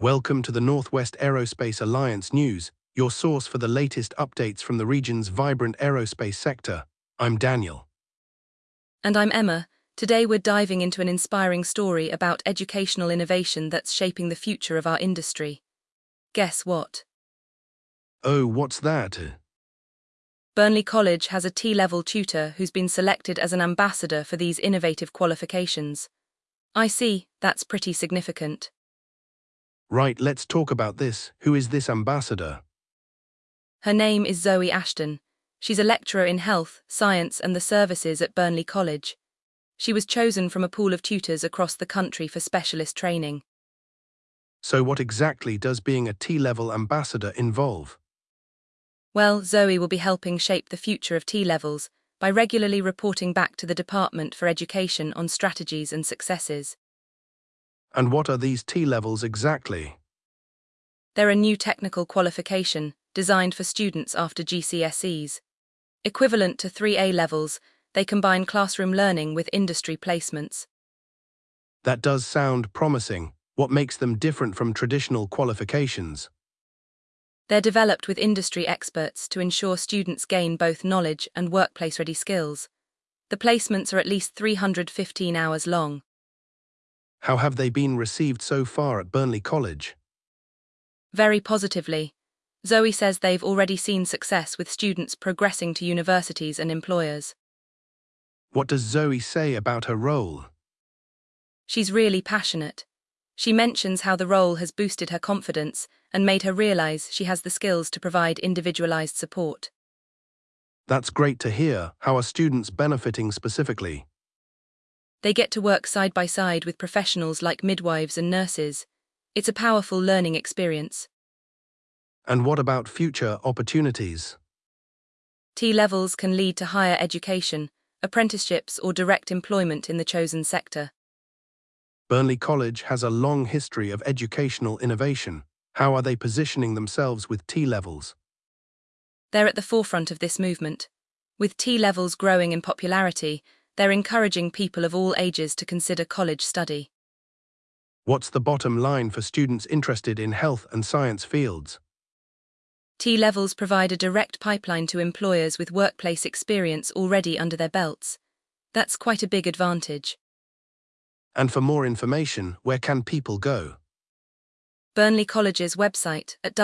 Welcome to the Northwest Aerospace Alliance News, your source for the latest updates from the region's vibrant aerospace sector. I'm Daniel. And I'm Emma. Today we're diving into an inspiring story about educational innovation that's shaping the future of our industry. Guess what? Oh, what's that? Burnley College has a T-level tutor who's been selected as an ambassador for these innovative qualifications. I see, that's pretty significant. Right, let's talk about this. Who is this ambassador? Her name is Zoe Ashton. She's a lecturer in health, science and the services at Burnley College. She was chosen from a pool of tutors across the country for specialist training. So what exactly does being a T-level ambassador involve? Well, Zoe will be helping shape the future of T-levels by regularly reporting back to the Department for Education on strategies and successes. And what are these T-levels exactly? They're a new technical qualification designed for students after GCSEs. Equivalent to 3 A-levels, they combine classroom learning with industry placements. That does sound promising. What makes them different from traditional qualifications? They're developed with industry experts to ensure students gain both knowledge and workplace-ready skills. The placements are at least 315 hours long. How have they been received so far at Burnley College? Very positively. Zoe says they've already seen success with students progressing to universities and employers. What does Zoe say about her role? She's really passionate. She mentions how the role has boosted her confidence and made her realize she has the skills to provide individualized support. That's great to hear. How are students benefiting specifically? They get to work side by side with professionals like midwives and nurses. It's a powerful learning experience. And what about future opportunities? T-levels can lead to higher education, apprenticeships or direct employment in the chosen sector. Burnley College has a long history of educational innovation. How are they positioning themselves with T-levels? They're at the forefront of this movement. With T-levels growing in popularity, they're encouraging people of all ages to consider college study. What's the bottom line for students interested in health and science fields? T-levels provide a direct pipeline to employers with workplace experience already under their belts. That's quite a big advantage. And for more information, where can people go? Burnley College's website at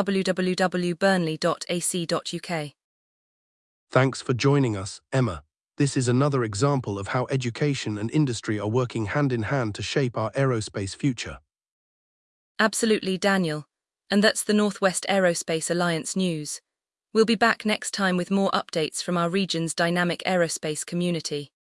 www.burnley.ac.uk. Thanks for joining us, Emma. This is another example of how education and industry are working hand in hand to shape our aerospace future. Absolutely, Daniel. And that's the Northwest Aerospace Alliance news. We'll be back next time with more updates from our region's dynamic aerospace community.